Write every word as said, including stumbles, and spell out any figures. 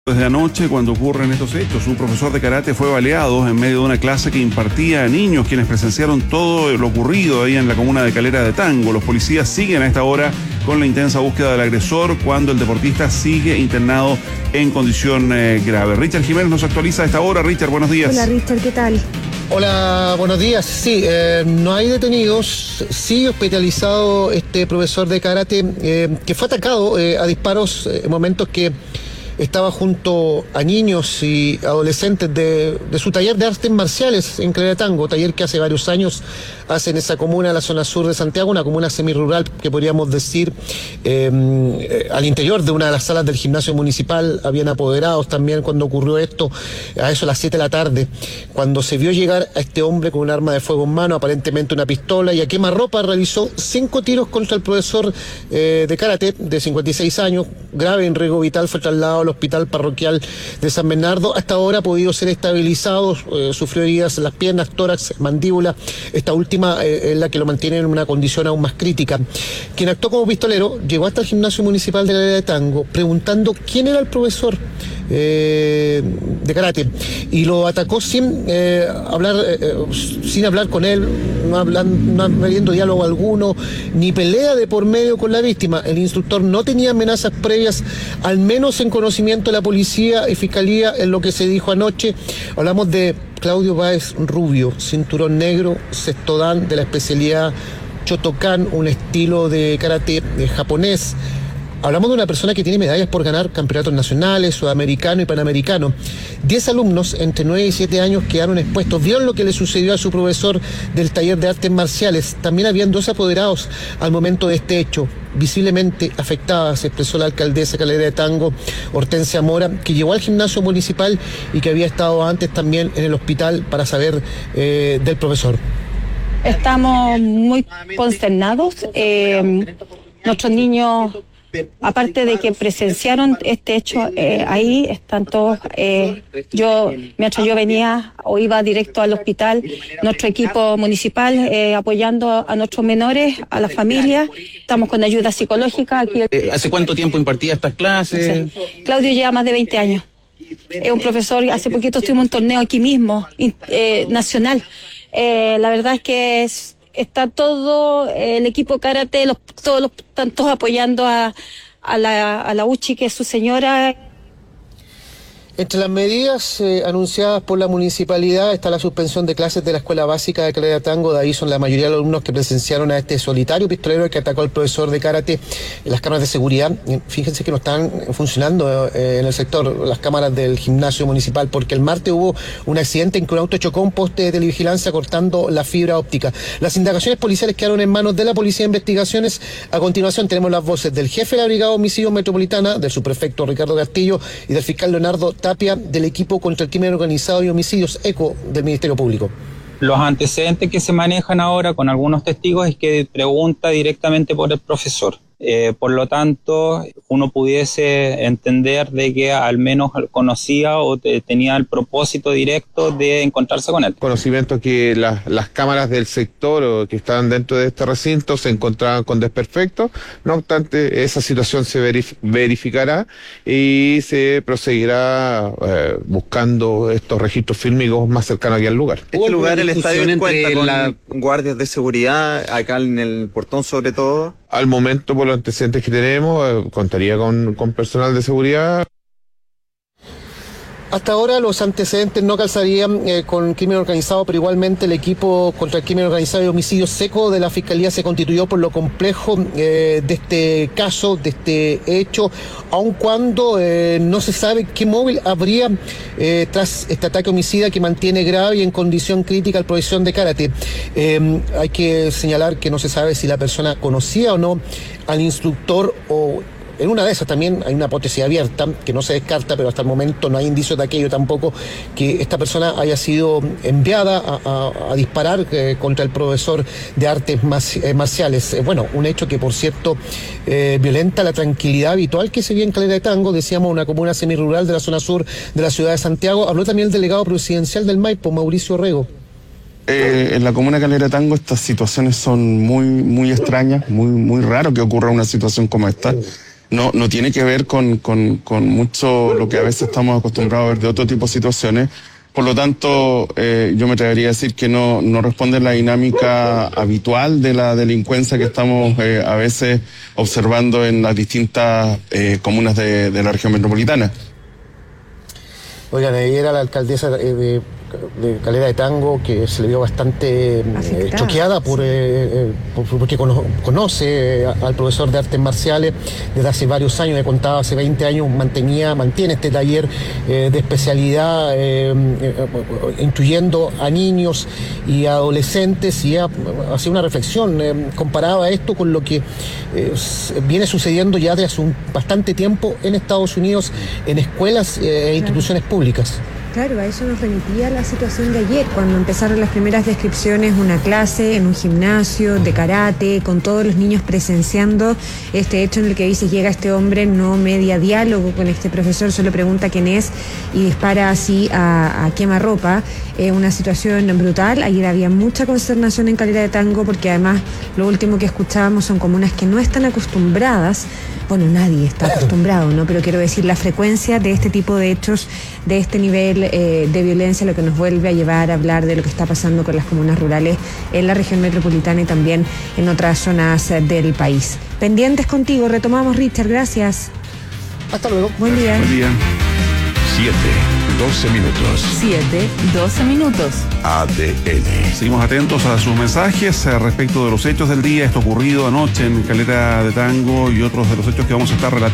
Desde anoche, cuando ocurren estos hechos, un profesor de karate fue baleado en medio de una clase que impartía a niños quienes presenciaron todo lo ocurrido ahí en la comuna de Calera de Tango. Los policías siguen a esta hora con la intensa búsqueda del agresor cuando el deportista sigue internado en condición eh, grave. Richard Jiménez nos actualiza a esta hora. Richard, buenos días. Hola Richard, ¿qué tal? Hola, buenos días. Sí, eh, no hay detenidos. Sí, hospitalizado este profesor de karate eh, que fue atacado eh, a disparos eh, en momentos que estaba junto a niños y adolescentes de, de su taller de artes marciales en Calera de Tango, taller que hace varios años hace en esa comuna, la zona sur de Santiago, una comuna semirural que podríamos decir eh, eh, al interior de una de las salas del gimnasio municipal. Habían apoderados también cuando ocurrió esto, a eso a las siete de la tarde, cuando se vio llegar a este hombre con un arma de fuego en mano, aparentemente una pistola, y a quemarropa realizó cinco tiros contra el profesor eh, de karate de cincuenta y seis años, grave en riesgo vital, fue trasladado al hospital parroquial de San Bernardo. Hasta ahora ha podido ser estabilizado, eh, sufrió heridas en las piernas, tórax, mandíbula, esta última eh, es la que lo mantiene en una condición aún más crítica. Quien actuó como pistolero llegó hasta el gimnasio municipal de Calera de Tango preguntando quién era el profesor eh, de karate y lo atacó sin eh, hablar eh, sin hablar con él, no hablando, no habiendo diálogo alguno ni pelea de por medio con la víctima. El instructor no tenía amenazas previas, al menos en conocimiento de la policía y fiscalía, en lo que se dijo anoche. Hablamos de Claudio Báez Rubio, cinturón negro, sexto dan de la especialidad Shotokan, un estilo de karate de japonés. Hablamos de una persona que tiene medallas por ganar campeonatos nacionales, sudamericano y panamericano. Diez alumnos entre nueve y siete años quedaron expuestos. Vieron lo que le sucedió a su profesor del taller de artes marciales. También habían dos apoderados al momento de este hecho. Visiblemente afectada, se expresó la alcaldesa Calera de Tango, Hortensia Mora, que llegó al gimnasio municipal y que había estado antes también en el hospital para saber eh, del profesor. Estamos muy consternados. Eh, nuestros niños, aparte de que presenciaron este hecho, eh, ahí están todos. Eh, yo, mientras yo venía o iba directo al hospital, nuestro equipo municipal eh, apoyando a nuestros menores, a las familias. Estamos con ayuda psicológica. Aquí. ¿Hace cuánto tiempo impartía estas clases? Sí. Claudio lleva más de veinte años. Es un profesor. Hace poquito estuvimos en un torneo aquí mismo, eh, nacional. Eh, la verdad es que es, está todo el equipo karate, los, todos los, están todos apoyando a, a, la, a la Uchi, que es su señora. Entre las medidas eh, anunciadas por la municipalidad está la suspensión de clases de la escuela básica de Calera de Tango. De ahí son la mayoría de los alumnos que presenciaron a este solitario pistolero que atacó al profesor de karate. Las cámaras de seguridad, fíjense que no están funcionando eh, en el sector, las cámaras del gimnasio municipal, porque el martes hubo un accidente en que un auto chocó un poste de televigilancia cortando la fibra óptica. Las indagaciones policiales quedaron en manos de la Policía de Investigaciones. A continuación tenemos las voces del jefe de la Brigada de Homicidios Metropolitana, del subprefecto Ricardo Castillo y del fiscal Leonardo Tapia, del equipo contra el crimen organizado y homicidios ECO del Ministerio Público. Los antecedentes que se manejan ahora con algunos testigos es que pregunta directamente por el profesor. Eh, por lo tanto, uno pudiese entender de que al menos conocía o te, tenía el propósito directo de encontrarse con él. Conocimiento que las, las cámaras del sector o que estaban dentro de este recinto se encontraban con desperfectos. No obstante, esa situación se verif- verificará y se proseguirá eh, buscando estos registros fílmicos más cercanos aquí al lugar. Este lugar, el estadio, cuenta con la... guardias de seguridad, acá en el portón sobre todo. Al momento, por los antecedentes que tenemos, eh, contaría con, con personal de seguridad. Hasta ahora los antecedentes no calzarían eh, con crimen organizado, pero igualmente el equipo contra el crimen organizado y homicidio seco de la Fiscalía se constituyó por lo complejo eh, de este caso, de este hecho, aun cuando eh, no se sabe qué móvil habría eh, tras este ataque homicida que mantiene grave y en condición crítica al profesor de karate. Eh, hay que señalar que no se sabe si la persona conocía o no al instructor o... En una de esas también hay una hipótesis abierta que no se descarta, pero hasta el momento no hay indicios de aquello tampoco, que esta persona haya sido enviada a, a, a disparar eh, contra el profesor de artes marciales. Eh, bueno, un hecho que, por cierto, eh, violenta la tranquilidad habitual que se vive en Calera de Tango, decíamos, una comuna semirural de la zona sur de la ciudad de Santiago. Habló también el delegado presidencial del Maipo, Mauricio Rego. Eh, en la comuna de Calera de Tango estas situaciones son muy, muy extrañas, muy, muy raro que ocurra una situación como esta. no, no tiene que ver con, con, con mucho lo que a veces estamos acostumbrados a ver de otro tipo de situaciones. Por lo tanto, eh, yo me atrevería a decir que no, no responde a la dinámica habitual de la delincuencia que estamos eh, a veces observando en las distintas eh, comunas de, de la región metropolitana. Oigan, ayer era la alcaldesa de, de, de Calera de Tango, que se le vio bastante eh, choqueada por, eh, por, porque cono, conoce al profesor de artes marciales desde hace varios años. Me contaba, hace veinte años mantenía, mantiene este taller eh, de especialidad, eh, eh, incluyendo a niños y a adolescentes, y hacía una reflexión, eh, comparaba esto con lo que eh, viene sucediendo ya desde hace un, bastante tiempo en Estados Unidos, en escuelas e eh, instituciones públicas. Claro, a eso nos remitía la situación de ayer, cuando empezaron las primeras descripciones, una clase en un gimnasio de karate, con todos los niños presenciando este hecho en el que dice, llega este hombre, no media diálogo con este profesor, solo pregunta quién es y dispara así a, a quemarropa. Eh, una situación brutal. Ayer había mucha consternación en Calera de Tango, porque además lo último que escuchábamos son comunas que no están acostumbradas. Bueno, nadie está acostumbrado, ¿no? Pero quiero decir, la frecuencia de este tipo de hechos, de este nivel eh, de violencia, lo que nos vuelve a llevar a hablar de lo que está pasando con las comunas rurales en la región metropolitana y también en otras zonas del país. Pendientes contigo, retomamos, Richard, gracias. Hasta luego. Buen día. Buen día. siete, doce minutos. siete, doce minutos. A D N. Seguimos atentos a sus mensajes eh, respecto de los hechos del día, esto ocurrido anoche en Calera de Tango y otros de los hechos que vamos a estar relatando.